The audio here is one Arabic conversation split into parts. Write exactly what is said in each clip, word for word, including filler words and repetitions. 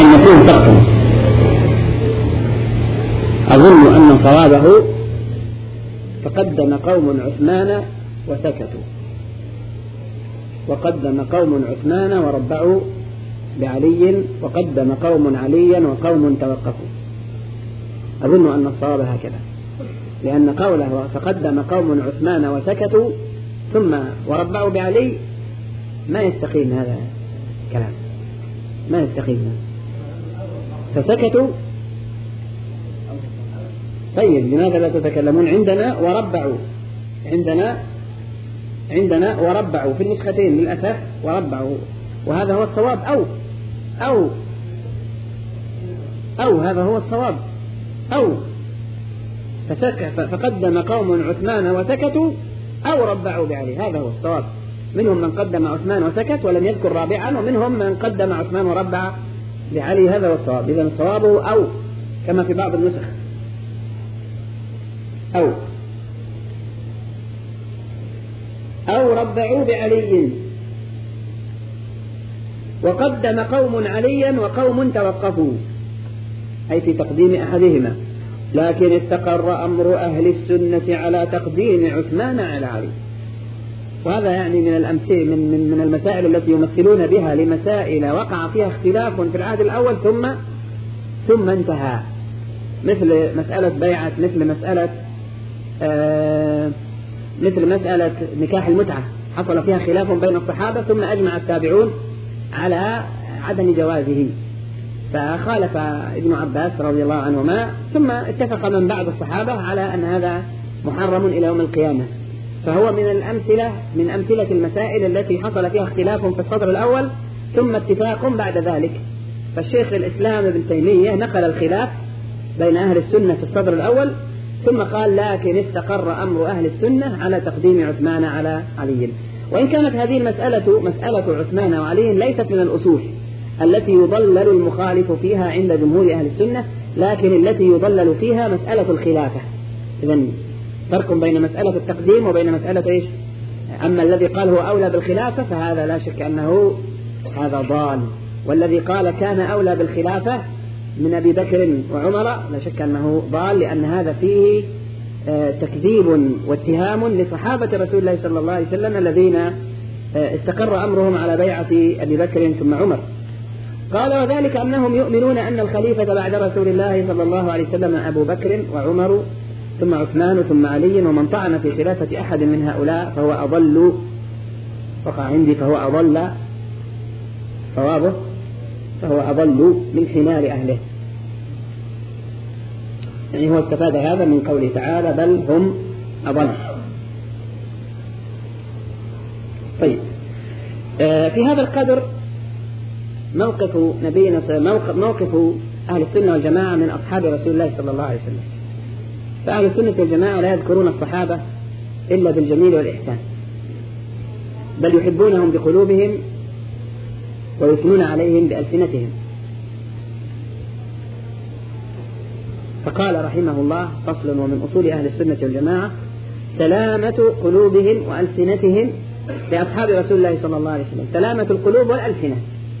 أن يكون سقطا. أظن أن صوابه فقدم قوم عثمان وسكتوا، وقدم قوم عثمان وربعوا بعلي، وقدم قوم عليا وقوم توقفوا. أظن أن الصواب هكذا، لأن قوله فقدم قوم عثمان وسكتوا ثم وربعوا بعلي ما يستقيم هذا الكلام، ما يستقيم. فسكتوا طيب لماذا لا تتكلمون؟ عندنا وربعوا، عندنا عندنا وربعوا في النسختين للأسف وربعوا، وهذا هو الصواب. أو أو أو هذا هو الصواب. أو فقدم قوم عثمان وسكتوا أو ربعوا بعلي، هذا هو الصواب. منهم من قدم عثمان وسكت ولم يذكر رابعا، ومنهم من قدم عثمان وربع بعلي، هذا هو الصواب. إذن الصواب أو كما في بعض النسخ أو أو ربعوا بعلي، وقدم قوم عليا وقوم توقفوا، أي في تقديم أحدهما، لكن استقر أمر أهل السنة على تقديم عثمان على علي. وهذا يعني من الأمثلة من, من, من المسائل التي يمثلون بها لمسائل وقع فيها اختلاف في العهد الأول ثم ثم انتهى، مثل مسألة بيعة، مثل مسألة آه مثل مسألة نكاح المتعة، حصل فيها خلاف بين الصحابة ثم أجمع التابعون على عدم جوازه، فخالف ابن عباس رضي الله عنهما، ثم اتفق من بعد الصحابة على أن هذا محرم إلى يوم القيامة. فهو من الأمثلة من أمثلة المسائل التي حصل فيها اختلاف في الصدر الأول ثم اتفاق بعد ذلك. فالشيخ الإسلام ابن تيمية نقل الخلاف بين أهل السنة في الصدر الأول، ثم قال لكن استقر أمر أهل السنة على تقديم عثمان على علي. وإن كانت هذه المسألة مسألة عثمان وعلي ليست من الأصول التي يضلل المخالف فيها عند جمهور أهل السنة، لكن التي يضلل فيها مسألة الخلافة. إذن فرق بين مسألة التقديم وبين مسألة إيش؟ أما الذي قال هو أولى بالخلافة فهذا لا شك أنه هذا ضال، والذي قال كان أولى بالخلافة من أبي بكر وعمر لا شك أنه ضال، لأن هذا فيه تكذيب واتهام لصحابة رسول الله صلى الله عليه وسلم الذين استقر أمرهم على بيعة أبي بكر ثم عمر. قال وذلك أنهم يؤمنون أن الخليفة بعد رسول الله صلى الله عليه وسلم أبو بكر وعمر ثم عثمان ثم علي، ومن طعن في خلافة أحد من هؤلاء فهو أضل، وقع عندي فهو أضل صوابه فهو أضل من حمار أهله. يعني هو استفاد هذا من قوله تعالى بل هم أضل. طيب آه في هذا القدر موقف نبينا موقف, موقف أهل السنة والجماعة من أصحاب رسول الله صلى الله عليه وسلم. فأهل السنة والجماعة لا يذكرون الصحابة إلا بالجميل والإحسان، بل يحبونهم بقلوبهم ويثنون عليهم بألسنتهم. فقال رحمه الله فصل ومن أصول أهل السنة والجماعة سلامة قلوبهم وألسنتهم لأصحاب رسول الله صلى الله عليه وسلم. سلامة القلوب والألسنة،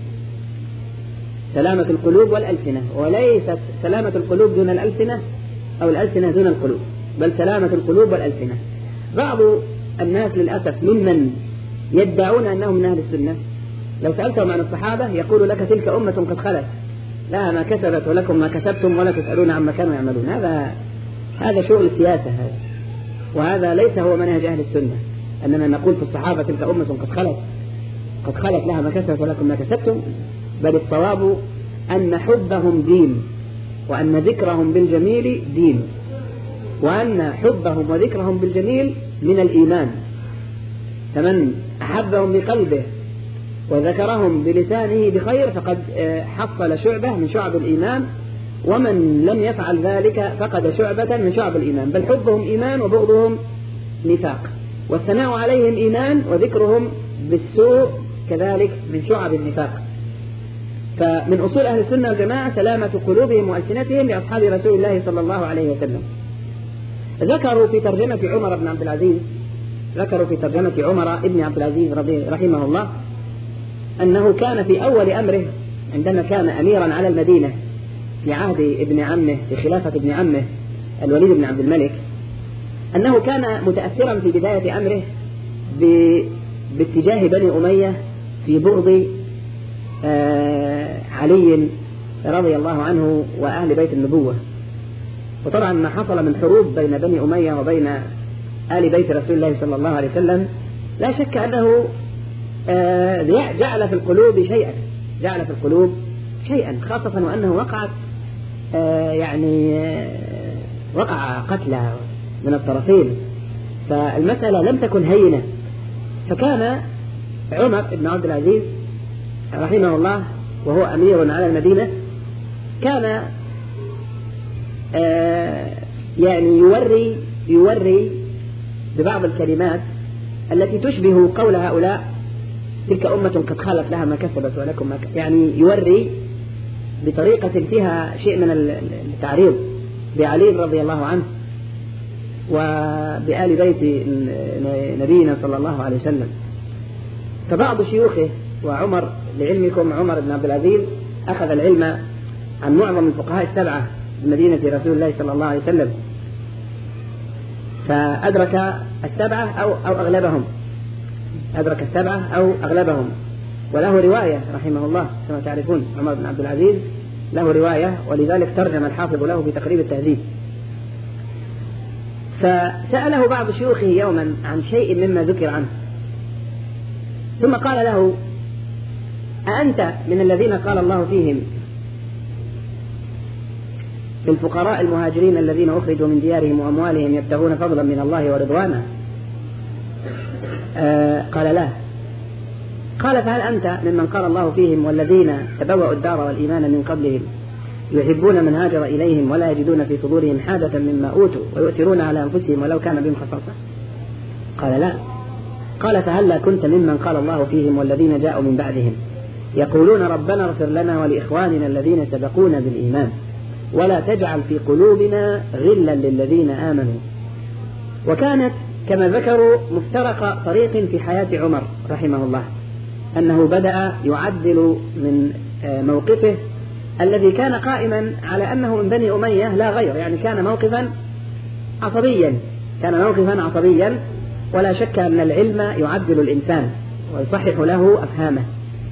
سلامة القلوب والألسنة، وليست سلامة القلوب دون الألسنة أو الألسنة دون القلوب، بل سلامة القلوب والألسنة. بعض الناس للأسف ممن يدعون أنهم من أهل السنة لو سألتهم عن الصحابة يقول لك تلك أمة قد خلت لها ما كسبت ولكم ما كسبتم ولا تسألون عما كانوا يعملون. هذا هذا شغل السياسة هذا، وهذا ليس هو منهج أهل السنة، أننا نقول في الصحابة تلك أمة قد خلت قد خلت لها ما كسبت ولكم ما كسبتم، بل الصواب أن حبهم دين، وأن ذكرهم بالجميل دين، وأن حبهم وذكرهم بالجميل من الإيمان. فمن أحبهم بقلبه وذكرهم بلسانه بخير فقد حصل شعبة من شعب الإيمان، ومن لم يفعل ذلك فقد شعبة من شعب الإيمان. بل حبهم إيمان وبغضهم نفاق، والثناء عليهم إيمان وذكرهم بالسوء كذلك من شعب النفاق. فمن أصول أهل السنة والجماعة سلامة قلوبهم وألسنتهم لأصحاب رسول الله صلى الله عليه وسلم. ذكروا في ترجمة عمر بن عبد العزيز ذكروا في ترجمة عمر بن عبد العزيز رحمه الله أنه كان في أول أمره عندما كان أميرا على المدينة في عهد ابن عمه، في خلافة ابن عمه الوليد بن عبد الملك، أنه كان متأثرا في بداية أمره باتجاه بني أمية في بغض علي رضي الله عنه وأهل بيت النبوة. وطبعا ما حصل من حروب بين بني أمية وبين آل بيت رسول الله صلى الله عليه وسلم لا شك أنه جعل في القلوب شيئا جعل في القلوب شيئا خاصة وأنه وقعت يعني وقع قتلى من الطرفين، فالمسألة لم تكن هينة. فكان عمر بن عبد العزيز رحمه الله وهو أمير على المدينة كان يعني يوري يوري ببعض الكلمات التي تشبه قول هؤلاء: تلك أمة قد خلت لها ما كسبت ولكم ما كسبت، يعني يوري بطريقة فيها شيء من التعريض بعلي رضي الله عنه وبآل بيت نبينا صلى الله عليه وسلم. فبعض شيوخه، وعمر لعلمكم عمر بن عبد العزيز أخذ العلم عن معظم الفقهاء السبعة بمدينة رسول الله صلى الله عليه وسلم، فأدرك السبعة أو, أو أغلبهم أدرك السبعة أو أغلبهم، وله رواية رحمه الله كما تعرفون. عمر بن عبد العزيز له رواية، ولذلك ترجم الحافظ له في تقريب التهذيب. فسأله بعض شيوخه يوما عن شيء مما ذكر عنه، ثم قال له: أأنت من الذين قال الله فيهم في الفقراء المهاجرين الذين أخرجوا من ديارهم وأموالهم يبتغون فضلا من الله ورضوانا؟ آه قال: لا. قال: فهل أنت ممن قال الله فيهم والذين تبوأوا الدار والإيمان من قبلهم يحبون من هاجر إليهم ولا يجدون في صدورهم حاجة مما أوتوا ويؤثرون على أنفسهم ولو كان بهم خصاصة؟ قال: لا. قال: فهل كنت ممن قال الله فيهم والذين جاءوا من بعدهم يقولون ربنا اغفر لنا ولإخواننا الذين سبقونا بالإيمان ولا تجعل في قلوبنا غلا للذين آمنوا؟ وكانت كما ذكروا مفترق طريق في حياة عمر رحمه الله، أنه بدأ يعدل من موقفه الذي كان قائما على أنه من بني أمية لا غير، يعني كان موقفا عصبيا كان موقفا عصبيا ولا شك أن العلم يعدل الإنسان ويصحح له أفهامه.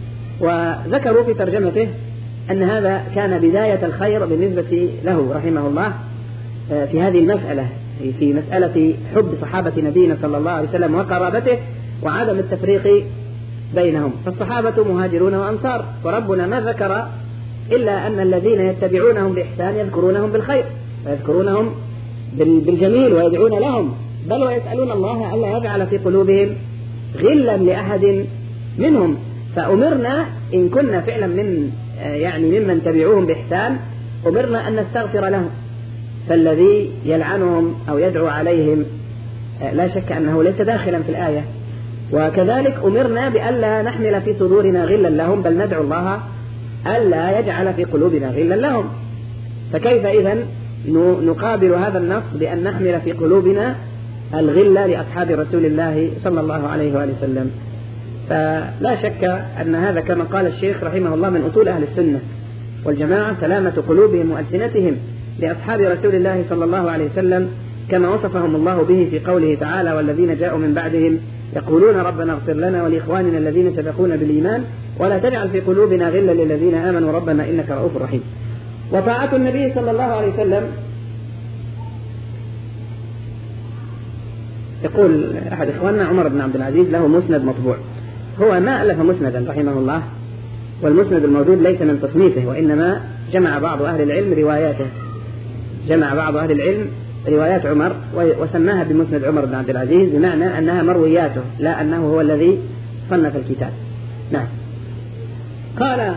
وذكروا في ترجمته أن هذا كان بداية الخير بالنسبة له رحمه الله في هذه المسألة، في مسألة حب صحابة نبينا صلى الله عليه وسلم وقرابته وعدم التفريق بينهم. فالصحابة مهاجرون وأنصار، وربنا ما ذكر إلا أن الذين يتبعونهم بإحسان يذكرونهم بالخير ويذكرونهم بالجميل ويدعون لهم، بل ويسألون الله ألا يجعل في قلوبهم غلا لأحد منهم. فأمرنا إن كنا فعلا من يعني ممن تبعوهم بإحسان أمرنا أن نستغفر لهم، فالذي يلعنهم أو يدعو عليهم لا شك أنه ليس داخلا في الآية. وكذلك أمرنا بألا نحمل في صدورنا غلا لهم، بل ندعو الله ألا يجعل في قلوبنا غلا لهم. فكيف إذن نقابل هذا النص بأن نحمل في قلوبنا الغلة لأصحاب رسول الله صلى الله عليه وآله وسلم؟ فلا شك أن هذا كما قال الشيخ رحمه الله من أصول أهل السنة والجماعة، سلامة قلوبهم وألسنتهم لأصحاب رسول الله صلى الله عليه وسلم كما وصفهم الله به في قوله تعالى: والذين جاءوا من بعدهم يقولون ربنا اغفر لنا ولإخواننا الذين سبقونا بالإيمان ولا تجعل في قلوبنا غلا للذين آمنوا ربنا إنك رؤوف رحيم. وطاعة النبي صلى الله عليه وسلم، يقول أحد إخواننا عمر بن عبد العزيز له مسند مطبوع، هو ما ألف مسندا رحمه الله، والمسند الموجود ليس من تصنيفه، وإنما جمع بعض أهل العلم رواياته جمع بعض أهل العلم روايات عمر وسماها بمسند عمر بن عبد العزيز، بمعنى أنها مروياته لا أنه هو الذي صنف الكتاب. نعم. قال: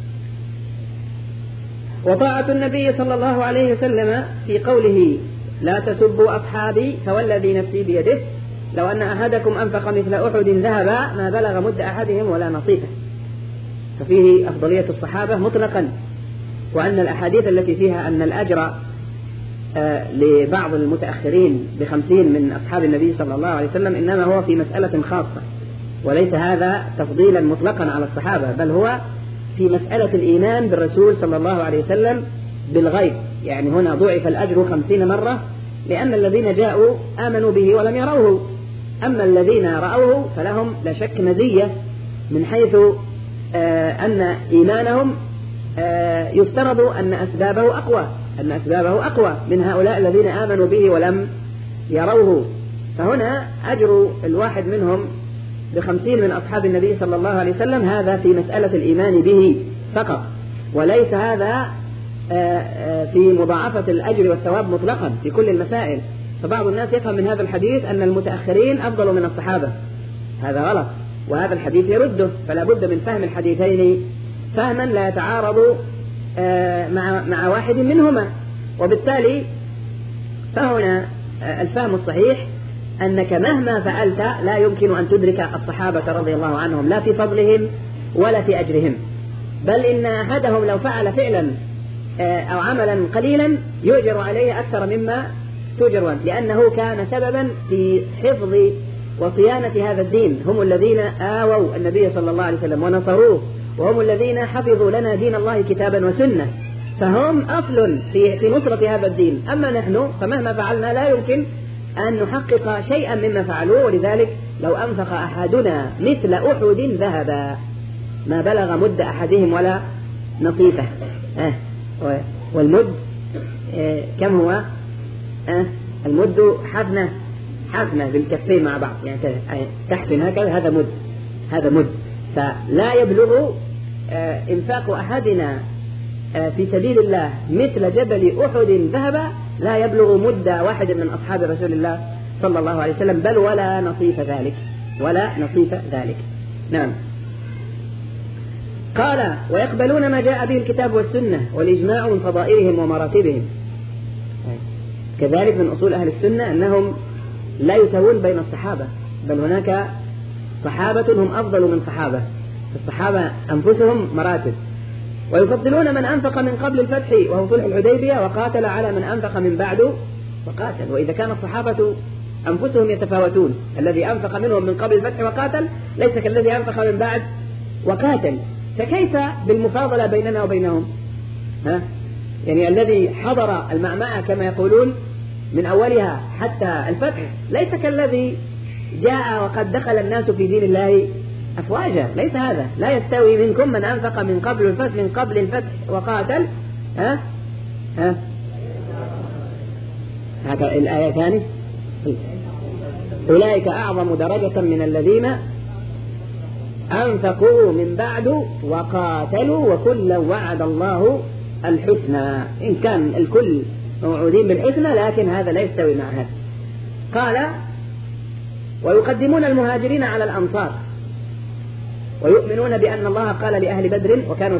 وطاعة النبي صلى الله عليه وسلم في قوله: لا تسبوا أصحابي فوالذي نفسي بيده لو أن أحدكم أنفق مثل أحد ذهبا ما بلغ مد أحدهم ولا نصيفه. ففيه أفضلية الصحابة مطلقا، وأن الأحاديث التي فيها أن الأجر لبعض المتأخرين بخمسين من أصحاب النبي صلى الله عليه وسلم إنما هو في مسألة خاصة، وليس هذا تفضيلا مطلقا على الصحابة، بل هو في مسألة الإيمان بالرسول صلى الله عليه وسلم بالغيب، يعني هنا ضعف الأجر خمسين مرة، لأن الذين جاءوا آمنوا به ولم يروه، أما الذين رأوه فلهم لا شك مزية من حيث آه أن إيمانهم آه يفترض أن أسبابه أقوى أن أسبابه أقوى من هؤلاء الذين آمنوا به ولم يروه. فهنا أجر الواحد منهم بخمسين من أصحاب النبي صلى الله عليه وسلم، هذا في مسألة الإيمان به فقط، وليس هذا في مضاعفة الأجر والثواب مطلقا في كل المسائل. فبعض الناس يفهم من هذا الحديث أن المتأخرين أفضل من الصحابة، هذا غلط، وهذا الحديث يرده. فلا بد من فهم الحديثين فهما لا يتعارض مع مع واحد منهما. وبالتالي فهنا الفهم الصحيح أنك مهما فعلت لا يمكن أن تدرك الصحابة رضي الله عنهم، لا في فضلهم ولا في أجرهم، بل إن أحدهم لو فعل فعلا أو عملا قليلا يؤجر عليه أكثر مما تؤجر أنت، لأنه كان سببا في حفظ وصيانة هذا الدين. هم الذين آووا النبي صلى الله عليه وسلم ونصروه، وهم الذين حفظوا لنا دين الله كتابا وسنة، فهم أصل في في نصرة هذا الدين. أما نحن فمهما فعلنا لا يمكن أن نحقق شيئا مما فعلوه. ولذلك لو أنفق أحدنا مثل أحد ذهبا ما بلغ مد أحدهم ولا نصيفه. أه والمد أه كم هو؟ أه المد حفنة حفنة بالكفين مع بعض، يعني تحفن هكذا، هذا مد هذا مد. فلا يبلغ أه إنفاق أحدنا أه في سبيل الله مثل جبل أحد ذهبا، لا يبلغ مد واحد من أصحاب رسول الله صلى الله عليه وسلم، بل ولا نصيف ذلك ولا نصيف ذلك. نعم. قال: ويقبلون ما جاء به الكتاب والسنة والإجماع من فضائلهم ومراتبهم. كذلك من أصول أهل السنة أنهم لا يساوون بين الصحابة، بل هناك صحابة هم أفضل من صحابة، الصحابة أنفسهم مراتب. ويفضلون من أنفق من قبل الفتح وهو صلح الحديبية وقاتل على من أنفق من بعد وقاتل. وإذا كان الصحابة أنفسهم يتفاوتون، الذي أنفق منهم من قبل الفتح وقاتل ليس كالذي أنفق من بعد وقاتل، فكيف بالمفاضلة بيننا وبينهم؟ ها؟ يعني الذي حضر المعمعة كما يقولون من أولها حتى الفتح ليس كالذي جاء وقد دخل الناس في دين الله أفواجا، ليس هذا. لا يستوي منكم من أنفق من قبل الفتح من قبل الفتح وقاتل. ها ها هذا الآية ثانية: أولئك أعظم درجة من الذين أنفقوا من بعد وقاتلوا وكلا وعد الله الحسنى. إن كان الكل موعودين بالحسنى لكن هذا لا يستوي مع هذا. قال: ويقدمون المهاجرين على الأنصار ويؤمنون بأن الله قال لأهل بدر وكانوا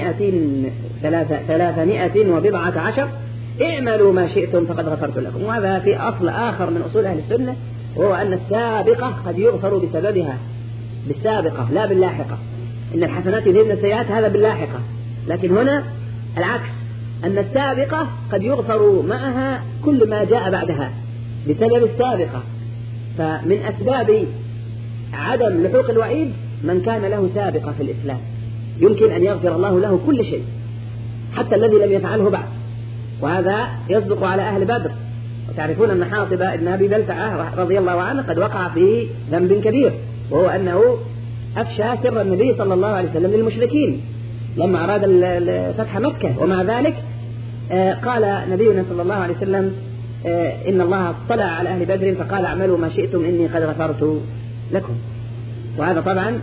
ثلاثمائة وبضعة عشر: اعملوا ما شئتم فقد غفرت لكم. وهذا في أصل آخر من أصول أهل السنة، وهو أن السابقة قد يغفر بسببها، بالسابقة لا باللاحقة. إن الحسنات يذهبن السيئات، هذا باللاحقة. لكن هنا العكس، أن السابقة قد يغفر معها كل ما جاء بعدها بسبب السابقة. فمن أسباب عدم لحوق الوعيد من كان له سابقة في الإسلام، يمكن أن يغفر الله له كل شيء حتى الذي لم يفعله بعد. وهذا يصدق على أهل بدر. وتعرفون أن حاطب ابن أبي بلتعة رضي الله عنه قد وقع في ذنب كبير، وهو أنه أفشى سر النبي صلى الله عليه وسلم للمشركين لما أراد فتح مكة. ومع ذلك قال نبينا صلى الله عليه وسلم: إن الله اطلع على أهل بدر فقال اعملوا ما شئتم إني قد غفرت لكم. وهذا طبعا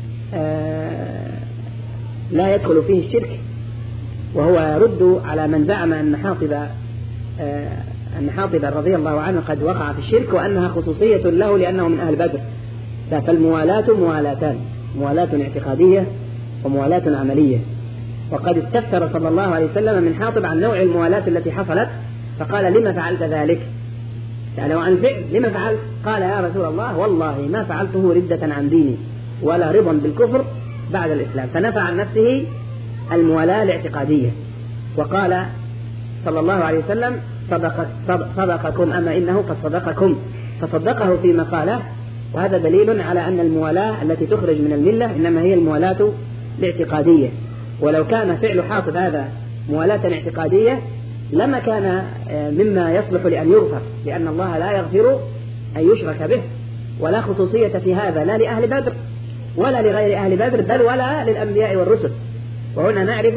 لا يدخل فيه الشرك، وهو يرد على من زعم أن حاطب أن حاطب رضي الله عنه قد وقع في الشرك وأنها خصوصية له لأنه من أهل بدر. فالموالاة موالاتان: موالاة اعتقادية وموالاة عملية. وقد استفسر صلى الله عليه وسلم من حاطب عن نوع الموالاة التي حصلت، فقال: لما فعلت ذلك؟ سأله عن الفعل: لما فعلت؟ قال: يا رسول الله والله ما فعلته ردة عن ديني ولا رضا بالكفر بعد الإسلام. فنفى عن نفسه الموالاة الاعتقادية. وقال صلى الله عليه وسلم: صدق صدقكم أما إنه قد صدقكم، فصدقه فيما قاله. وهذا دليل على أن الموالاة التي تخرج من الملة إنما هي الموالاة الاعتقادية. ولو كان فعل حاطب هذا موالاة اعتقادية لما كان مما يصلح لأن يغفر، لأن الله لا يغفر أن يشرك به، ولا خصوصية في هذا لا لأهل بدر ولا لغير أهل بدر، بل ولا للأنبياء والرسل. وهنا نعرف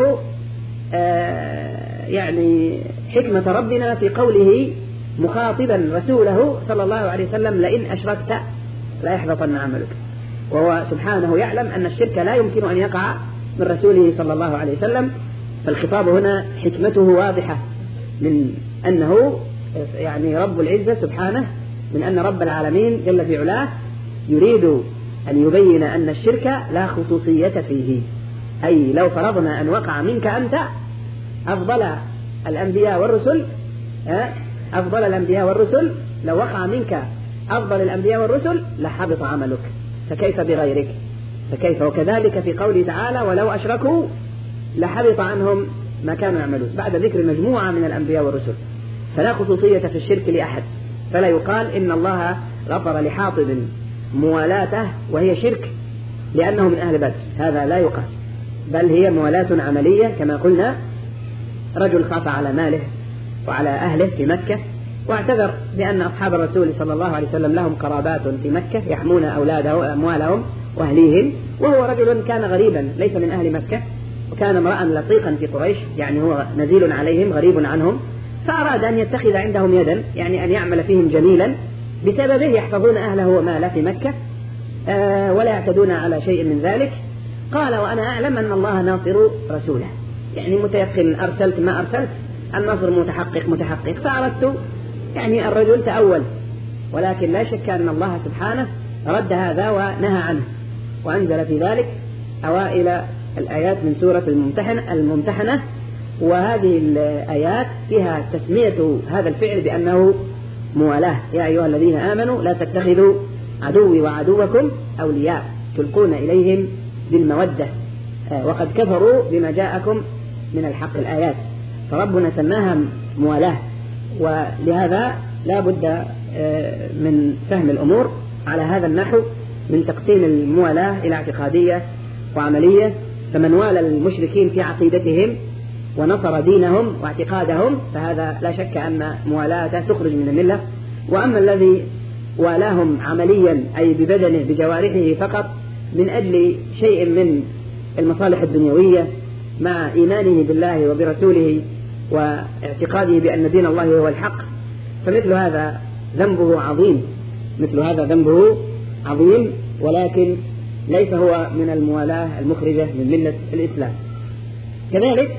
يعني حكمة ربنا في قوله مخاطبا رسوله صلى الله عليه وسلم: لئن أشركت لا يحبطن عملك. وهو سبحانه يعلم أن الشرك لا يمكن أن يقع من رسوله صلى الله عليه وسلم، فالخطاب هنا حكمته واضحة من أنه يعني رب العزة سبحانه، من أن رب العالمين جل في علاه يريد أن يبين أن الشرك لا خصوصية فيه. أي لو فرضنا أن وقع منك أنت أفضل الأنبياء والرسل أفضل الأنبياء والرسل لو وقع منك أفضل الأنبياء والرسل لحبط عملك، فكيف بغيرك؟ فكيف؟ وكذلك في قوله تعالى: ولو أشركوا لحبط عنهم ما كانوا يعملون، بعد ذكر مجموعة من الأنبياء والرسل. فلا خصوصية في الشرك لأحد، فلا يقال إن الله غفر لحاطب موالاته وهي شرك لأنه من أهل بدر، هذا لا يقال، بل هي موالاة عملية. كما قلنا رجل خاف على ماله وعلى أهله في مكة، واعتذر بأن أصحاب الرسول صلى الله عليه وسلم لهم قرابات في مكة يحمون أولادهم وأموالهم وأهليهم، وهو رجل كان غريبا ليس من أهل مكة، وكان امرأ لطيقا في قريش، يعني هو نزيل عليهم غريب عنهم، فأراد أن يتخذ عندهم يدا، يعني أن يعمل فيهم جميلا بسببه يحفظون أهله وماله في مكة آه ولا يعتدون على شيء من ذلك. قال: وأنا أعلم أن الله ناصر رسوله، يعني متيقن، أرسلت ما أرسلت النصر متحقق متحقق. فأردت يعني الرجل تأول، ولكن لا شك أن الله سبحانه رد هذا ونهى عنه، وأنزل في ذلك أوائل الآيات من سورة الممتحنة, الممتحنة وهذه الآيات فيها تسمية هذا الفعل بأنه موالاه: يا أيها الذين آمنوا لا تتخذوا عدوي وعدوكم أولياء تلقون إليهم بالمودة وقد كفروا بما جاءكم من الحق، الآيات. فربنا سماها موالاه، ولهذا لا بد من فهم الأمور على هذا النحو من تقسيم الموالاة إلى اعتقادية وعملية. فمن والى المشركين في عقيدتهم ونصر دينهم واعتقادهم فهذا لا شك أن موالاته تخرج من الملة. وأما الذي والاهم عمليا أي ببدنه بجوارحه فقط من أجل شيء من المصالح الدنيوية مع إيمانه بالله وبرسوله واعتقاده بأن دين الله هو الحق، فمثل هذا ذنبه عظيم، مثل هذا ذنبه عظيم، ولكن ليس هو من الموالاة المخرجة من ملة الإسلام. كذلك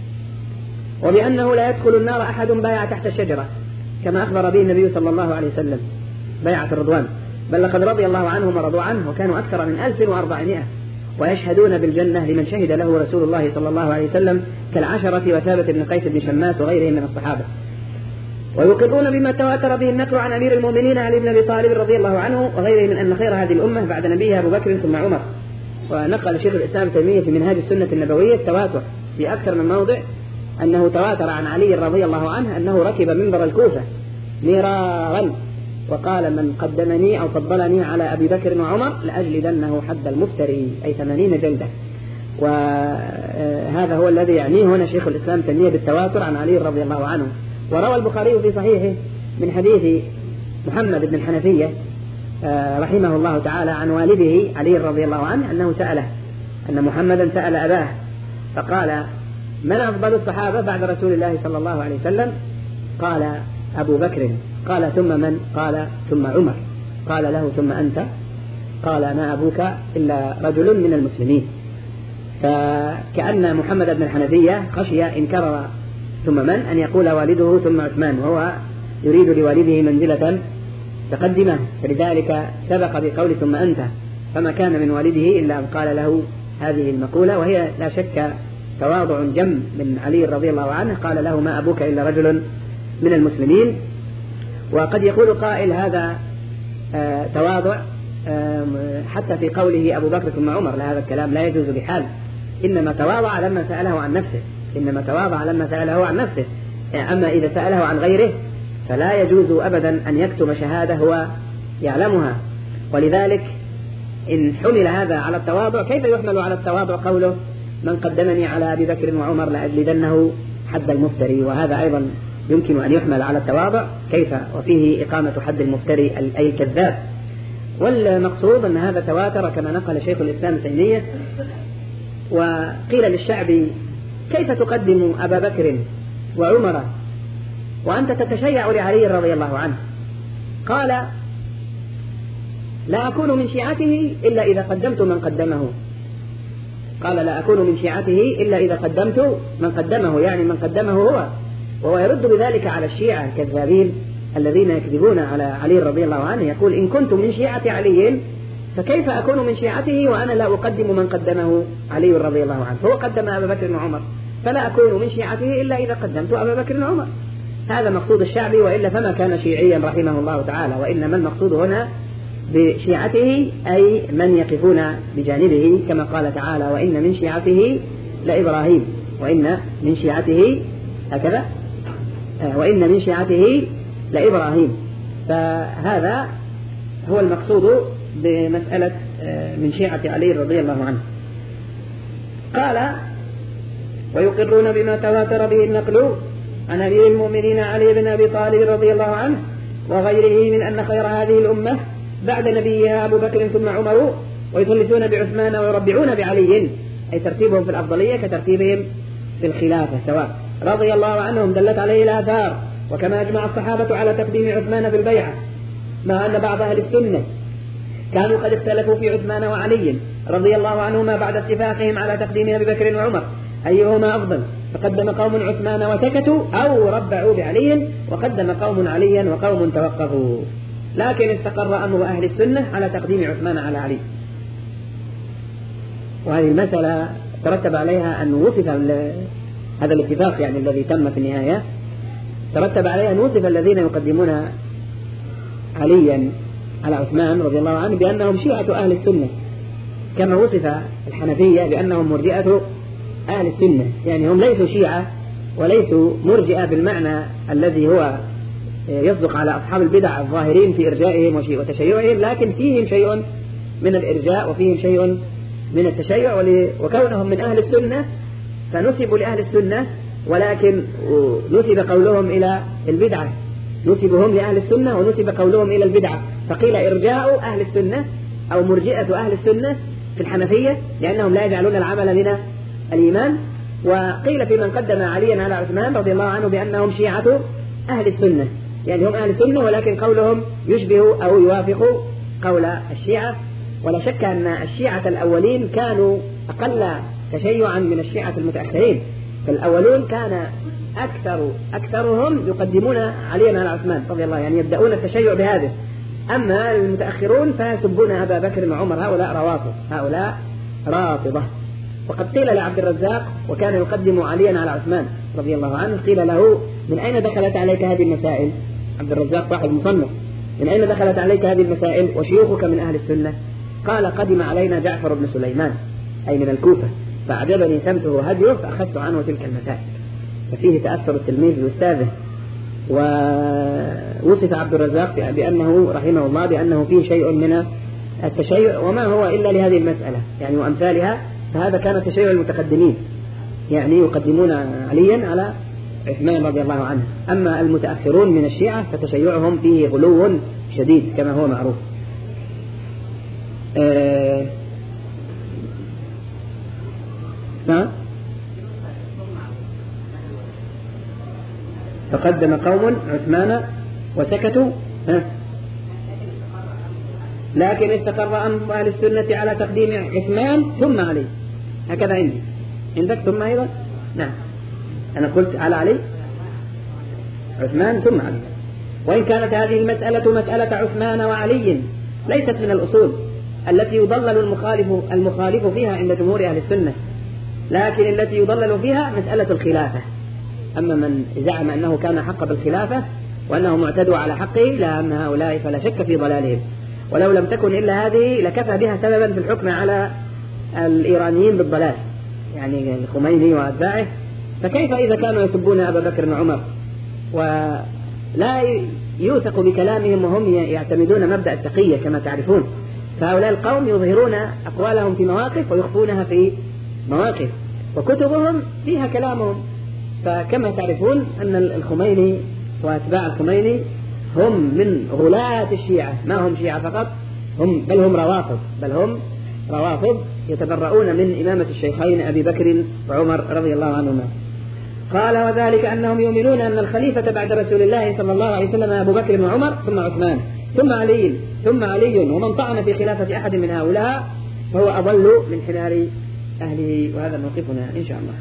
وبأنه لا يدخل النار أحد بايع تحت الشجرة، كما أخبر به النبي صلى الله عليه وسلم بيعة الرضوان، بل لقد رضي الله عنهم ورضوا عنه، وكانوا أكثر من ألف وأربعمائة، ويشهدون بالجنة لمن شهد له رسول الله صلى الله عليه وسلم كالعشرة وثابت بن قيس بن شماس وغيرهم من الصحابة. ويقرون بما تواتر به النقل عن أمير المؤمنين علي بن أبي طالب رضي الله عنه وغيره من أن خير هذه الأمة بعد نبيها أبو بكر ثم عمر. ونقل شيخ الإسلام ابن تيمية في منهاج السنة النبوية التواتر في أكثر من موضع، أنه تواتر عن علي رضي الله عنه أنه ركب منبر الكوفة مرارا وقال: من قدمني أو فضلني على أبي بكر وعمر لأجلدنه حد المفتري، أي ثمانين جلدة. وهذا هو الذي يعنيه هنا شيخ الإسلام تيمية بالتواتر عن علي رضي الله عنه. وروى البخاري في صحيحه من حديث محمد بن الحنفية رحمه الله تعالى عن والده علي رضي الله عنه أنه سأله، أن محمدا سأل أباه فقال: من أفضل الصحابة بعد رسول الله صلى الله عليه وسلم؟ قال: أبو بكر. قال: ثم من؟ قال: ثم عمر. قال له: ثم أنت؟ قال: ما أبوك إلا رجل من المسلمين. فكأن محمد بن الحنفية خشي إن كرر ثم من أن يقول والده ثم عثمان، وهو يريد لوالده منزلة تقدمه، فلذلك سبق بقول ثم أنت، فما كان من والده إلا أن قال له هذه المقولة، وهي لا شك تواضع جم من علي رضي الله عنه. قال له: ما أبوك إلا رجل من المسلمين. وقد يقول قائل هذا آه تواضع آه حتى في قوله أبو بكر ثم عمر، لهذا الكلام لا يجوز بحال، إنما تواضع لما سأله عن نفسه، إنما تواضع لما سأله عن نفسه. أما إذا سأله عن غيره فلا يجوز أبدا أن يكتم شهادة هو يعلمها. ولذلك إن حمل هذا على التواضع كيف يحمل على التواضع قوله من قدمني على أبي بكر وعمر لأجلدنه حد المفتري. وهذا أيضا يمكن أن يحمل على التواضع، كيف وفيه إقامة حد المفتري أي الكذاب. والمقصود أن هذا تواتر كما نقل شيخ الإسلام تيمية. وقيل للشعبي: كيف تقدم أبا بكر وعمر وأنت تتشيع لعلي رضي الله عنه؟ قال: لا أكون من شيعته إلا إذا قدمت من قدمه. قال: لا أكون من شيعته إلا إذا قدمت من قدمه، يعني من قدمه هو. وهو يرد بذلك على الشيعة الكذابين الذين يكذبون على علي رضي الله عنه، يقول: إن كنت من شيعة علي فكيف أكون من شيعته وأنا لا أقدم من قدمه علي رضي الله عنه؟ فهو قدم أبا بكر وعمر، فلا أكون من شيعته إلا إذا قدمت أبا بكر وعمر. هذا مقصود الشعبي، وإلا فما كان شيعيا رحمه الله تعالى. وإنما المقصود هنا بشيعته أي من يقفون بجانبه، كما قال تعالى: وإن من شيعته لإبراهيم وإن من شيعته هكذا وإن من شيعته لإبراهيم. فهذا هو المقصود بمسألة من شيعة علي رضي الله عنه. قال: ويقرون بما تواتر به النقل عن أمير المؤمنين علي بن أبي طالب رضي الله عنه وغيره من أن خير هذه الأمة بعد نبيها أبو بكر ثم عمر، ويثلثون بعثمان ويربعون بعلي، أي ترتيبهم في الأفضلية كترتيبهم في الخلافة سواء. رضي الله عنهم دلت عليه الآثار. وكما أجمع الصحابة على تقديم عثمان في البيعة، مع أن بعض أهل السنة كانوا قد اختلفوا في عثمان وعلي رضي الله عنهما بعد اتفاقهم على تقديم أبي بكر وعمر أيهما أفضل، فقدم قوم عثمان وسكتوا أو ربعوا بعلي، وقدم قوم عليا وقوم توقفوا. لكن استقر أمر أهل السنة على تقديم عثمان على علي. وهذه المسألة ترتب عليها أن وصف هذا الاتفاق يعني الذي تم في النهاية، ترتب عليها أن وصف الذين يقدمون عليا على عثمان رضي الله عنه بأنهم شيعة أهل السنة، كما وصف الحنفية بأنهم مرجئة أهل السنة. يعني هم ليسوا شيعة وليسوا مرجئة بالمعنى الذي هو يصدق على أصحاب البدع الظاهرين في إرجائهم وتشيعهم، لكن فيهم شيء من الإرجاء وفيهم شيء من التشيع. وكونهم من أهل السنة فنسبوا لأهل السنة، ولكن نسب قولهم إلى البدعة، نسبهم لأهل السنة ونسب قولهم إلى البدعة. فقيل إرجاء أهل السنة أو مرجئة أهل السنة في الحنفية لأنهم لا يجعلون العمل من الإيمان. وقيل في من قدم عليا على عثمان رضي الله عنه بأنهم شيعة أهل السنة، يعني هم أهل السنة ولكن قولهم يشبه أو يوافق قول الشيعة. ولا شك أن الشيعة الأولين كانوا أقل تشيعا من الشيعة المتأخرين، فالأولون كان أكثر أكثرهم يقدمون عليا على عثمان رضي الله، يعني يبدأون التشيع بهذا. أما المتأخرون فيسبون أبا بكر وعمر، هؤلاء روافض، هؤلاء رافضة. وقد قيل لعبد الرزاق وكان يقدم عليا على عثمان رضي الله عنه، قيل له: من أين دخلت عليك هذه المسائل؟ عبد الرزاق صاحب مصنف: من أين دخلت عليك هذه المسائل وشيوخك من أهل السنة؟ قال: قدم علينا جعفر بن سليمان أي من الكوفة، فأعجبني سمته وهديه فأخذت عنه تلك المسائل. ففيه تأثر التلميذ بأستاذه. ووصف عبد الرزاق بأنه رحمه الله بأنه فيه شيء من التشيع، وما هو إلا لهذه المسألة يعني وأمثالها. فهذا كان تشيع المتقدمين، يعني يقدمون عليا على عثمان رضي الله عنه. أما المتأخرون من الشيعة فتشيعهم فيه غلو شديد كما هو معروف. أه فقدم قوم عثمان وسكتوا، لكن استقر أمر أهل السنة على تقديم عثمان ثم علي. هكذا عندي، عندك ثم أيضا؟ نعم، أنا قلت على علي عثمان ثم علي. وإن كانت هذه المسألة مسألة عثمان وعلي ليست من الأصول التي يضلل المخالف المخالف فيها عند جمهور أهل السنة، لكن التي يضلل فيها مسألة الخلافة. أما من زعم أنه كان حق بالخلافة وأنه معتدوا على حقه، لا، أما هؤلاء فلا شك في ضلالهم. ولو لم تكن إلا هذه لكفى بها سببا في الحكم على الإيرانيين بالضلال، يعني الخميني وأتباعه. فكيف إذا كانوا يسبون أبا بكر وعمر ولا يوثق بكلامهم وهم يعتمدون مبدأ التقية كما تعرفون؟ فهؤلاء القوم يظهرون أقوالهم في مواقف ويخفونها في مواقف. وكتبهم فيها كلامهم. فكما تعرفون أن الخميني وأتباع الخميني هم من غلاة الشيعة، ما هم شيعة فقط، هم بل هم روافض، بل هم روافض يتبرؤون من إمامة الشيخين أبي بكر وعمر رضي الله عنهما. قال وذلك أنهم يؤمنون أن الخليفة بعد رسول الله صلى الله عليه وسلم أبو بكر وعمر ثم عثمان ثم علي ثم علي، ومن طعن في خلافة أحد من هؤلاء فهو أضل من حمار أهله. وهذا موقفنا إن شاء الله.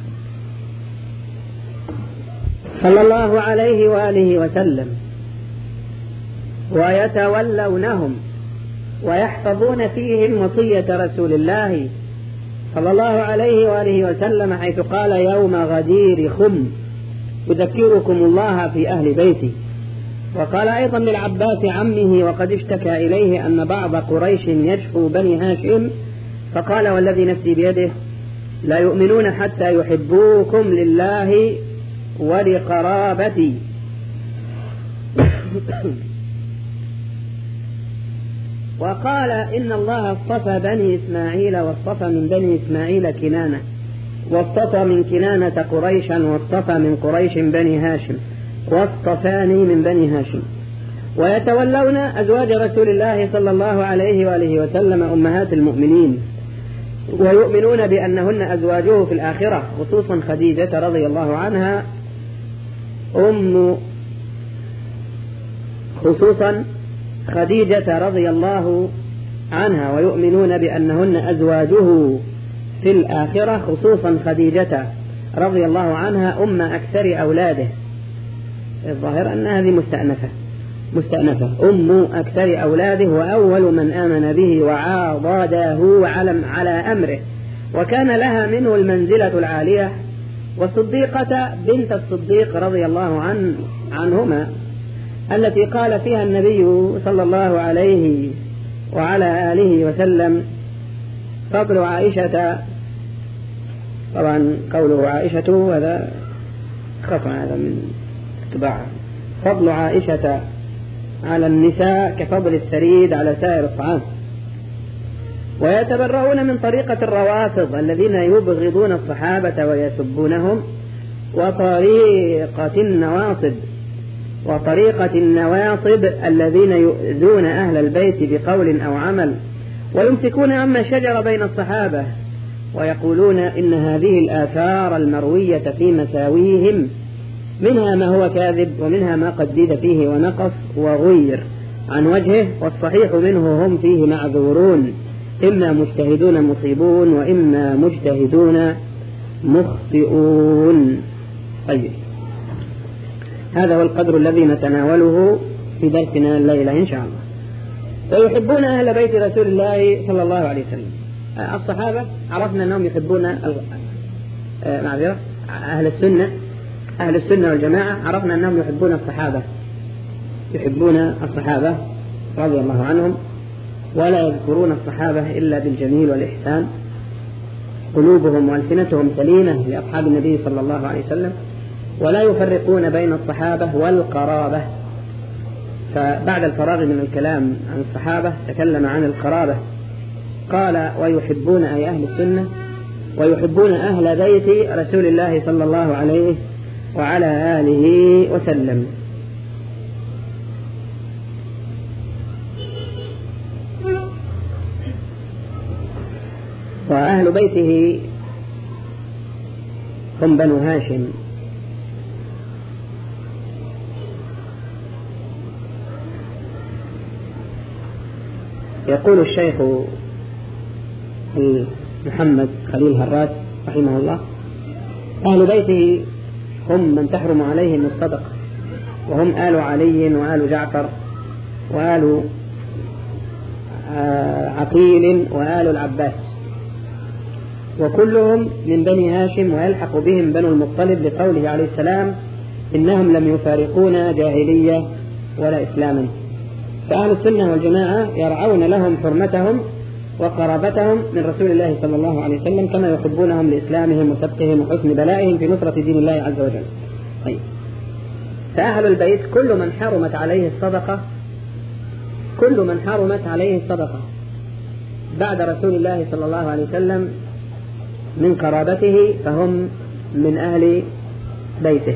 صلى الله عليه وآله وسلم. ويتولونهم ويحفظون فيهم وصية رسول الله صلى الله عليه وآله وسلم حيث قال يوم غدير خم أذكركم الله في أهل بيتي. وقال أيضا للعباس عمه وقد اشتكى إليه أن بعض قريش يشفو بني هاشم فقال والذي نفسي بيده لا يؤمنون حتى يحبوكم لله ولقرابتي. وقال إن الله اصطفى بني إسماعيل واصطفى من بني إسماعيل كنانة واصطفى من كنانة قريشا واصطفى من قريش بني هاشم واصطفاني من بني هاشم. ويتولون أزواج رسول الله صلى الله عليه وآله وسلم أمهات المؤمنين ويؤمنون بأنهن أزواجه في الآخرة، خصوصا خديجة رضي الله عنها أم خصوصا خديجة رضي الله عنها ويؤمنون بأنهن أزواجه في الآخرة، خصوصا خديجة رضي الله عنها أم أكثر أولاده. الظاهر أن هذه مستأنفة مستأنفة أم أكثر أولاده وأول من آمن به وعاضده على على أمره، وكان لها منه المنزلة العالية. والصديقة بنت الصديق رضي الله عن عنهما التي قال فيها النبي صلى الله عليه وعلى آله وسلم فضل عائشة. طبعا قوله عائشة هذا خطأ، هذا من اتباع. فضل عائشة على النساء كفضل الثريد على سائر الطعام. ويتبرؤون من طريقة الروافض الذين يبغضون الصحابة ويسبونهم، وطريقة النواصب وطريقة النواصب الذين يؤذون أهل البيت بقول أو عمل ويمسكون عما شجر بين الصحابة، ويقولون إن هذه الآثار المروية في مساويهم منها ما هو كاذب ومنها ما قد زيد فيه ونقص وغير عن وجهه، والصحيح منه هم فيه معذورون، إما مجتهدون مصيبون وإما مجتهدون مخطئون. طيب، هذا هو القدر الذي نتناوله في درسنا الليلة إن شاء الله. ويحبون أهل بيت رسول الله صلى الله عليه وسلم. الصحابة عرفنا أنهم يحبون معذرة أهل السنة أهل السنة والجماعة عرفنا أنهم يحبون الصحابة يحبون الصحابة رضي الله عنهم، ولا يذكرون الصحابة إلا بالجميل والإحسان. قلوبهم وألسنتهم سليمة لأصحاب النبي صلى الله عليه وسلم، ولا يفرقون بين الصحابة والقرابة. فبعد الفراغ من الكلام عن الصحابة تكلم عن القرابة، قال ويحبون أي أهل السنة ويحبون أهل بيت رسول الله صلى الله عليه وعلى آله وسلم. وأهل بيته هم بنو هاشم، يقول الشيخ محمد خليل هراس رحمه الله أهل بيته هم من تحرم عليهم الصدقة، وهم آل علي وآل جعفر وآل عقيل وآل العباس، وكلهم من بني هاشم، ويلحق بهم بنو المطلب لقوله عليه السلام إنهم لم يفارقونا جاهلية ولا إسلاما. فأهل السنة والجماعة يرعون لهم حرمتهم وقرابتهم من رسول الله صلى الله عليه وسلم، كما يحبونهم لإسلامهم وسبقهم وحسن بلائهم في نصرة دين الله عز وجل. طيب، فأهل البيت كل من حرمت عليه الصدقة كل من حرمت عليه الصدقة بعد رسول الله صلى الله عليه وسلم من قرابته فهم من أهل بيته.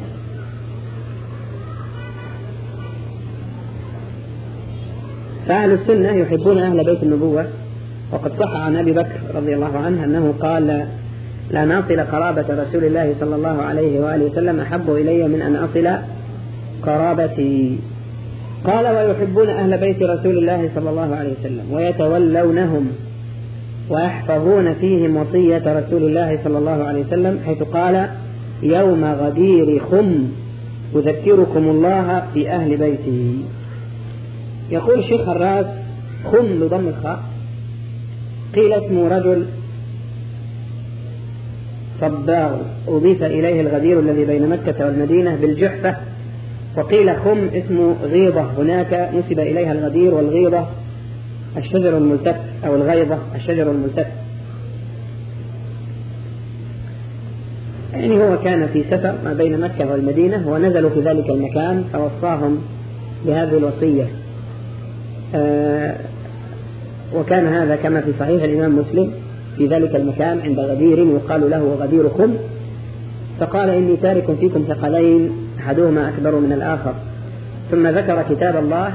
فأهل السنة يحبون أهل بيت النبوة، وقد صح عن أبي بكر رضي الله عنه أنه قال: لا نصل قرابة رسول الله صلى الله عليه وآله وسلم أحب إلي من أن أصل قرابتي. قال: ويحبون أهل بيت رسول الله صلى الله عليه وسلم ويتولونهم ويحفظون فيهم وصية رسول الله صلى الله عليه وسلم، حيث قال: يوم غدير خم أذكركم الله في أهل بيته. يقول الشيخ الراس: خم بضم الخاء، قيل اسم رجل صباغ أضيف إليه الغدير الذي بين مكة والمدينة بالجحفة، وقيل خم اسم غيضة هناك نسب إليها الغدير، والغيضة الشجر الملتف أو الغيضة الشجر الملتف. يعني هو كان في سفر ما بين مكة والمدينة ونزلوا في ذلك المكان فوصاهم بهذه الوصية. آه وكان هذا كما في صحيح الإمام مسلم في ذلك المكان عند غدير يقال له غدير خم، فقال: إني تارك فيكم ثقلين أحدهما أكبر من الآخر. ثم ذكر كتاب الله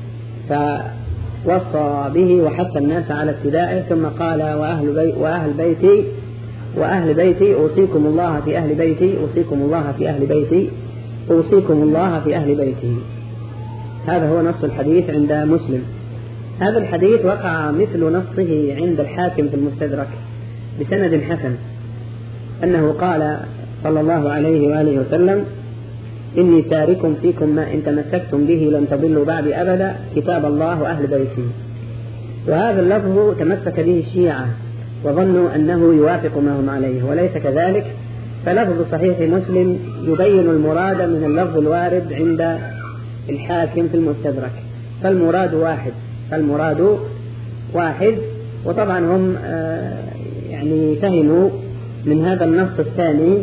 فوصى به وحث الناس على اتباعه، ثم قال: وأهل, بي وأهل بيتي وأهل بيتي أوصيكم الله في أهل بيتي أوصيكم الله في أهل بيتي أوصيكم الله في أهل بيتي. هذا هو نص الحديث عند مسلم. هذا الحديث وقع مثل نصه عند الحاكم في المستدرك بسند حسن، أنه قال صلى الله عليه وآله وسلم: إني تارك فيكم ما إن تمسكتم به لن تضلوا بعد أبدا، كتاب الله وأهل بيتي. وهذا اللفظ تمسك به الشيعة وظنوا أنه يوافق ما هم عليه، وليس كذلك، فلفظ صحيح مسلم يبين المراد من اللفظ الوارد عند الحاكم في المستدرك، فالمراد واحد فالمراد واحد وطبعا هم يعني فهموا من هذا النص الثاني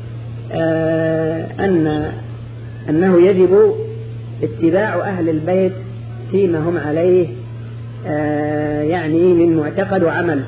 أن أنه يجب اتباع أهل البيت فيما هم عليه، يعني من معتقد وعمل،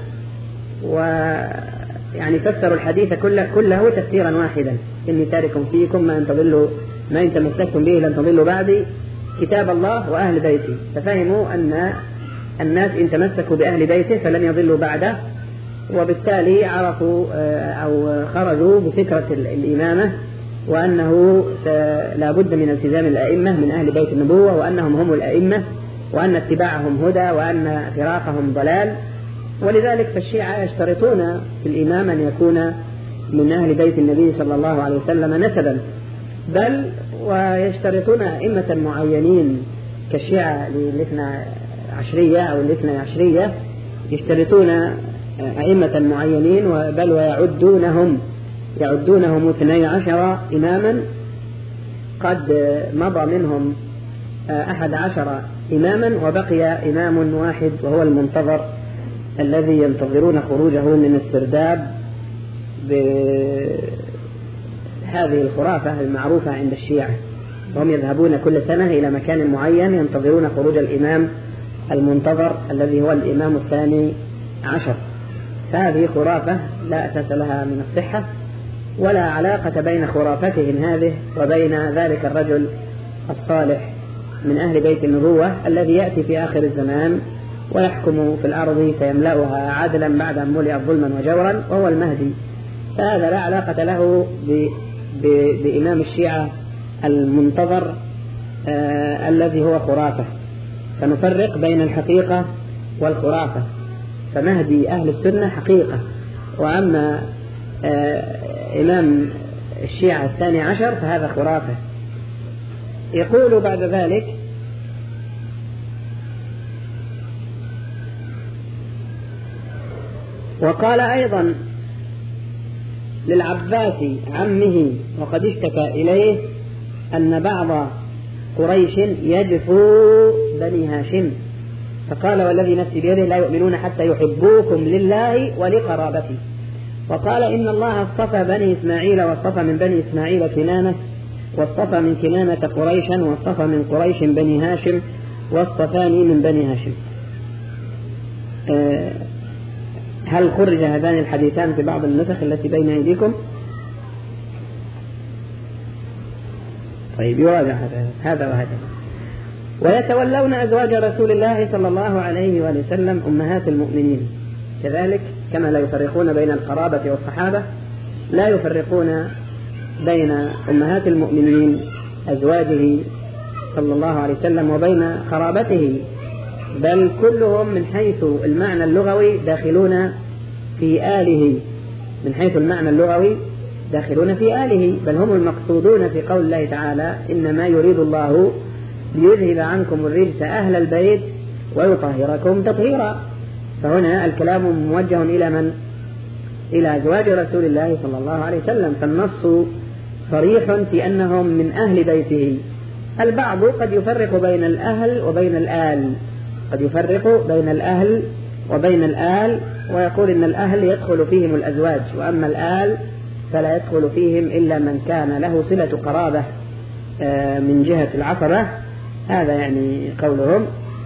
ويعني فسروا الحديث كله, كله تفسيرا واحدا: إني تارك فيكم ما إن تضلوا ما إن تمسكتم به لن تضلوا بعدي، كتاب الله وأهل بيتي. ففهموا أن الناس إن تمسكوا بأهل بيته فلن يضلوا بعده، وبالتالي عرفوا أو خرجوا بفكرة الإمامة، وأنه لا بد من التزام الأئمة من أهل بيت النبوة، وأنهم هم الأئمة، وأن اتباعهم هدى، وأن فراقهم ضلال. ولذلك فالشيعة يشترطون في الإمام أن يكون من أهل بيت النبي صلى الله عليه وسلم نسبا، بل ويشترطون أئمة معينين كالشيعة الاثنى عشرية أو الاثنى عشرية، يشترطون أئمة معينين، بل ويعدونهم يعدونهم اثني عشر إماما، قد مضى منهم أحد عشر إماما وبقي إمام واحد وهو المنتظر الذي ينتظرون خروجه من السرداب بهذه الخرافة المعروفة عند الشيعة، وهم يذهبون كل سنة إلى مكان معين ينتظرون خروج الإمام المنتظر الذي هو الإمام الثاني عشر. فهذه خرافة لا أساس لها من الصحة، ولا علاقة بين خرافتهم هذه وبين ذلك الرجل الصالح من أهل بيت النبوة الذي يأتي في آخر الزمان ويحكم في الأرض فيملأها عدلا بعد أن ملئت ظلما وجورا، وهو المهدي. فهذا لا علاقة له ب... ب... بإمام الشيعة المنتظر آه الذي هو خرافة. فنفرق بين الحقيقة والخرافة، فمهدي أهل السنة حقيقة، وأما آه إمام الشيعة الثاني عشر فهذا خرافة. يقول بعد ذلك: وقال أيضا للعباس عمه وقد اشتكى إليه أن بعض قريش يجفو بني هاشم، فقال: والذي نفسي بيده لا يؤمنون حتى يحبوكم لله ولقرابتي. وقال: إن الله اصطفى بني إسماعيل واصطفى من بني إسماعيل كنانة، واصطفى من كنانة قريشا، واصطفى من قريش بني هاشم، واصطفاني من بني هاشم. هل خرج هذان الحديثان في بعض النسخ التي بين أيديكم؟ طيب يراجع هذا وهذا. ويتولون أزواج رسول الله صلى الله عليه وآله وسلم أمهات المؤمنين كذلك، كما لا يفرقون بين القرابة والصحابة لا يفرقون بين أمهات المؤمنين أزواجه صلى الله عليه وسلم وبين قرابته، بل كلهم من حيث المعنى اللغوي داخلون في آله، من حيث المعنى اللغوي داخلون في آله، بل هم المقصودون في قول الله تعالى إنما يريد الله ليذهب عنكم الرجس أهل البيت ويطهركم تطهيرا. فهنا الكلام موجه إلى من؟ إلى أزواج رسول الله صلى الله عليه وسلم، فالنص صريح في أنهم من أهل بيته. البعض قد يفرق بين الأهل وبين الآل، قد يفرق بين الأهل وبين الآل ويقول إن الأهل يدخل فيهم الأزواج، وأما الآل فلا يدخل فيهم إلا من كان له صلة قرابة من جهة العصبة، هذا يعني قولهم.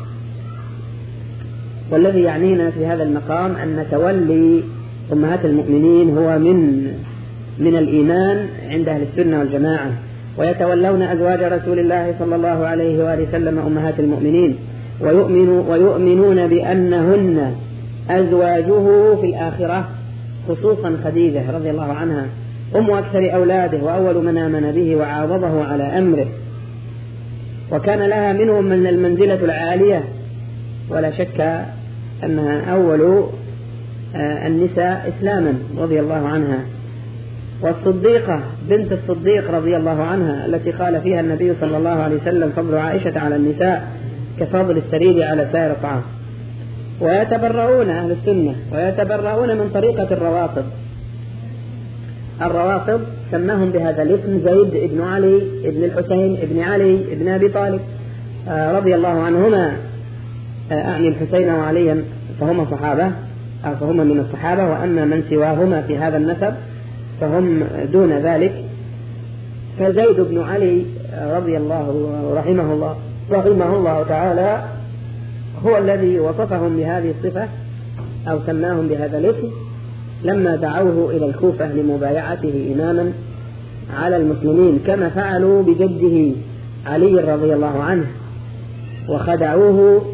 والذي يعنينا في هذا المقام أن تولي أمهات المؤمنين هو من من الإيمان عند أهل السنة والجماعة. ويتولون أزواج رسول الله صلى الله عليه وآله وسلم أمهات المؤمنين ويؤمنوا ويؤمنون بأنهن أزواجه في الآخرة، خصوصا خديجة رضي الله عنها أم أكثر أولاده وأول من آمن به وعاضده على أمره، وكان لها منهم من المنزلة العالية، ولا شك أنها أول النساء إسلاما رضي الله عنها. والصديقة بنت الصديق رضي الله عنها التي قال فيها النبي صلى الله عليه وسلم فضل عائشة على النساء كفضل السريد على سائر الطعام. ويتبرؤون أهل السنة ويتبرؤون من طريقة الروافض. الروافض سماهم بهذا الاسم زيد بن علي بن الحسين بن علي بن أبي طالب رضي الله عنهما، أعني الحسين وعليا فهم صحابة أو فهم من الصحابة، وأما من سواهما في هذا النسب فهم دون ذلك. فزيد بن علي رضي الله رحمه الله رحمه الله تعالى هو الذي وصفهم بهذه الصفة أو سماهم بهذا الاسم لما دعوه إلى الكوفة لمبايعته إماما على المسلمين، كما فعلوا بجده علي رضي الله عنه وخدعوه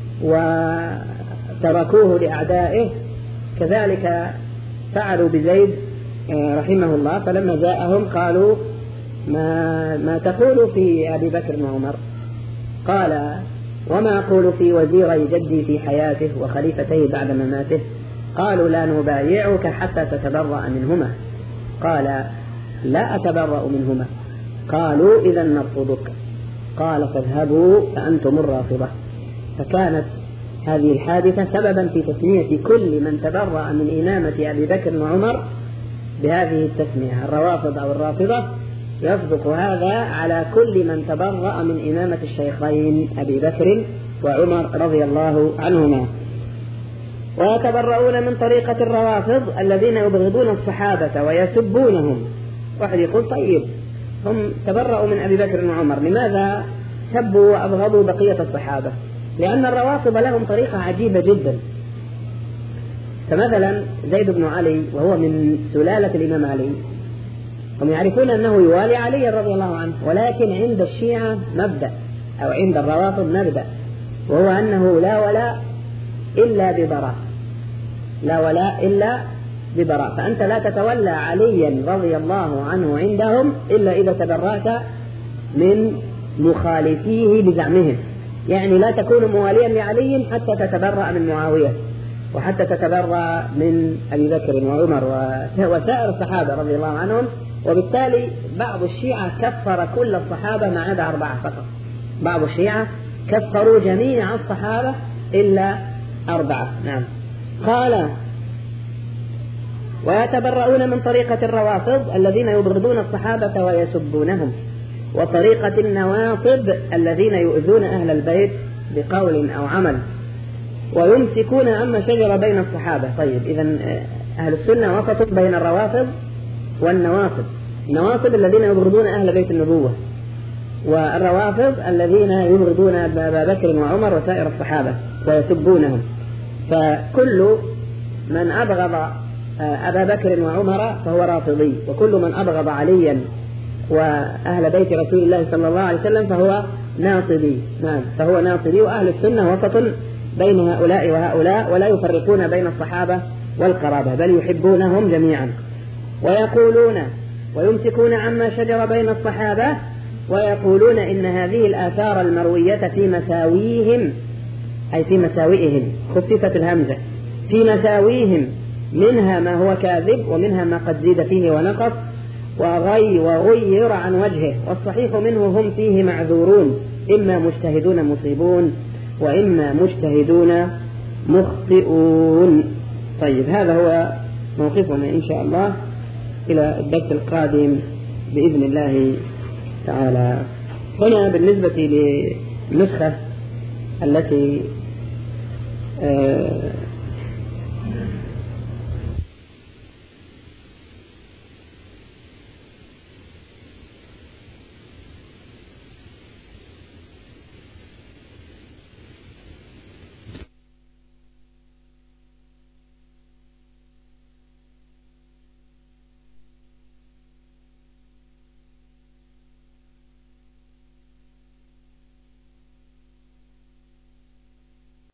وتركوه لأعدائه، كذلك فعلوا بزيد رحمه الله. فلما جاءهم قالوا ما, ما تقول في أبي بكر وعمر؟ قال وما أقول في وزيري جدي في حياته وخليفتيه بعد مماته؟ قالوا لا نبايعك حتى تتبرأ منهما. قال لا أتبرأ منهما. قالوا إذا نرفضك. قال فاذهبوا فأنتم الرافضة. فكانت هذه الحادثة سببا في تسمية كل من تبرأ من إمامة أبي بكر وعمر بهذه التسمية، الروافض أو الرافضة. يصدق هذا على كل من تبرأ من إمامة الشيخين أبي بكر وعمر رضي الله عنهما. ويتبرؤون من طريقة الروافض الذين يبغضون الصحابة ويسبونهم. واحد يقول طيب هم تبرؤوا من أبي بكر وعمر، لماذا سبوا وأبغضوا بقية الصحابة؟ لأن الروافض لهم طريقة عجيبة جدا. فمثلا زيد بن علي وهو من سلالة الإمام علي، هم يعرفون أنه يوالي علي رضي الله عنه، ولكن عند الشيعة مبدأ أو عند الروافض مبدأ، وهو أنه لا ولاء إلا ببراء، لا ولاء إلا ببراء. فأنت لا تتولى عليا رضي الله عنه عندهم إلا إذا تبرأت من مخالفيه بزعمهم، يعني لا تكون مواليا لعلي حتى تتبرأ من معاوية وحتى تتبرأ من أبي بكر وعمر وسائر الصحابة رضي الله عنهم. وبالتالي بعض الشيعة كفر كل الصحابة ما عدا أربعة فقط. بعض الشيعة كفروا جميع الصحابة إلا أربعة. نعم. قال ويتبرؤون من طريقة الروافض الذين يبغضون الصحابة ويسبونهم، وطريقة النواصب الذين يؤذون أهل البيت بقول أو عمل، ويمسكون أما شجر بين الصحابة. طيب إذن أهل السنة وسط بين الروافض والنواصب. النواصب الذين يبغضون أهل بيت النبوة، والروافض الذين يبغضون أبا بكر وعمر وسائر الصحابة ويسبونهم. فكل من أبغض أبا بكر وعمر فهو رافضي، وكل من أبغض عليا وأهل بيت رسول الله صلى الله عليه وسلم فهو ناصبي. نعم، فهو ناصبي. وأهل السنة وسط بين هؤلاء وهؤلاء، ولا يفرقون بين الصحابة والقرابة، بل يحبونهم جميعا. ويقولون ويمسكون عما شجر بين الصحابة، ويقولون إن هذه الآثار المروية في مساويهم، أي في مساوئهم، خففت الهمزة، في مساويهم، منها ما هو كاذب ومنها ما قد زيد فيه ونقص وغي وغير عن وجهه، والصحيح منه هم فيه معذورون، إما مجتهدون مصيبون وإما مجتهدون مخطئون. طيب، هذا هو موقفنا إن شاء الله إلى الدرس القادم بإذن الله تعالى. هنا بالنسبة للنسخة التي آه